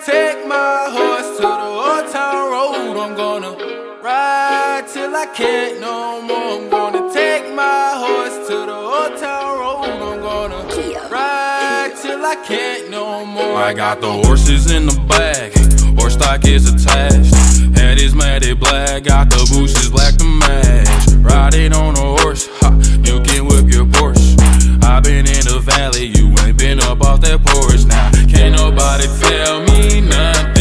take my horse to the old town road. I'm gonna ride till I can't no more. I'm gonna take my horse to the old town road. I'm gonna ride till I can't no more. I got the horses in the bag, horse stock is attached. Head is matted black, got the bushes black to match. Riding on a horse, ha, you can whip your Porsche. I been in the valley, you ain't been up off that porch. Now can't nobody tell me nothing.